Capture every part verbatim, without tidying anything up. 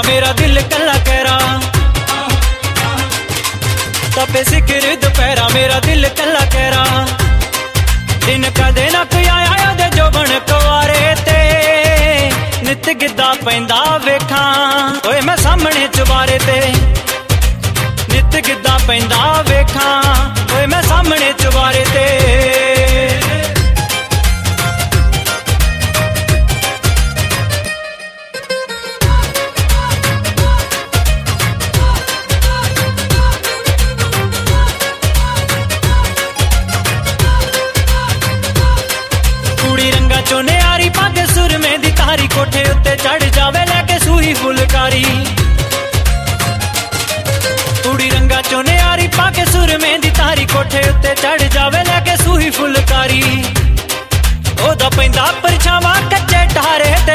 दुपहरा मेरा दिल कला कहरा, तपे सिखर दुपहरा मेरा दिल कला कहरा। दिन कदे न कोई आया दे जोबन कुवारे ते, नित गिद्दा पैंदा वेखां ओए मैं सामने चुबारे ते, नित गिद्दा पैंदा वेखां ओए मैं सामने चुबारे ते। कुड़ी रंगा चोने आरी पग सुर में दी तारी, कोठे उत्ते चढ़ जावे लेके सूही फुलकारी। कुड़ी रंगा चोने आरी पग सुर में दी तारी, कोठे उत्ते चढ़ जावे लेके सूही फुलकारी। ओदा पैंदा परछावां कच्चे ढारे ते,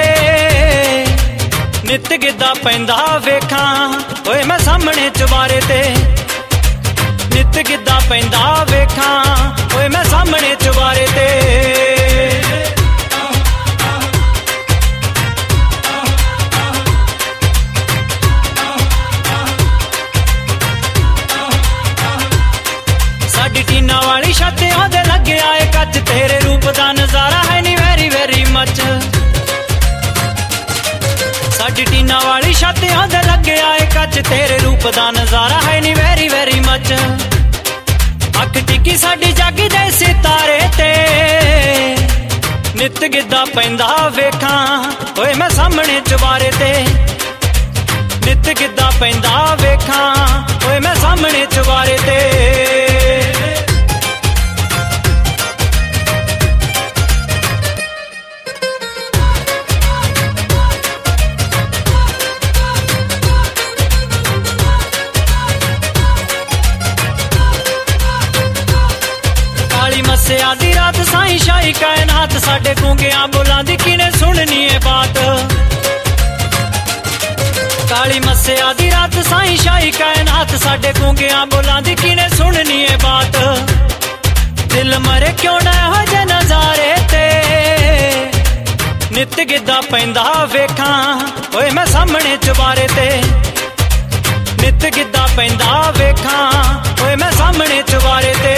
नित गिद्दा पैंदा वेखां ओए मैं सामने चुबारे ते, नित गिद्दा पैंदा वेखां ओए मैं सामने चुबारे ते। टीना वाली छत ओदे लगे आए कच, तेरे रूप दा नजारा है नी वेरी वेरी मच। साडी टीना वाली छत ओदे लगे आए कच, तेरे रूप दा नजारा है नी वेरी वेरी मच। अख टिकी साडी जग दे सितारे ते, नित गिद्दा पैंदा वेखां ओए मैं सामने चुबारे ते, नित गिद्दा पैंदा वेखां ओए मैं सामने चुबारे ते। मसे आधी रात साई शाही कायनात, साडे गूंगियां बोलां दी किने सुननी है बात। काली मसे आधी रात साई शाही कायनात, साडे गूंगियां बोलां दी किने सुननी है बात। दिल मरे क्यों ना हो जे नजारे ते, नित गिद्दा पैंदा वेखां ओए मैं सामने चुबारे ते, नित गिद्दा पैंदा वेखां ओए मैं सामने चुबारे ते।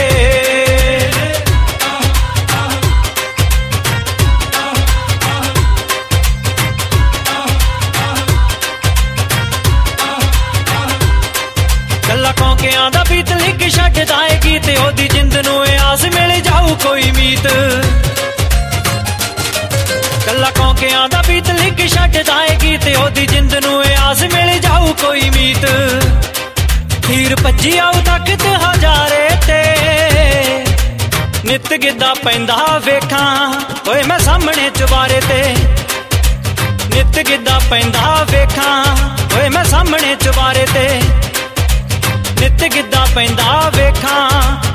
कला कौंकियां दा बीत लिख छड्डदा है गीत, ओदी जिंद नूं आस मिल जाऊ कोई मीत। कला कौंकियां दा बीत लिख छड्डदा है गीत, ओदी जिंद नूं आस मिल जाऊ कोई मीत। खीर भज्जी आऊ तख्त हजारे ते, नित गिद्दा पैंदा वेखां ओए मैं सामने चुबारे ते, नित गिद्दा पैंदा वेखां ओए मैं सामने चुबारे ते, नित गिद्दा पैंदा वेखां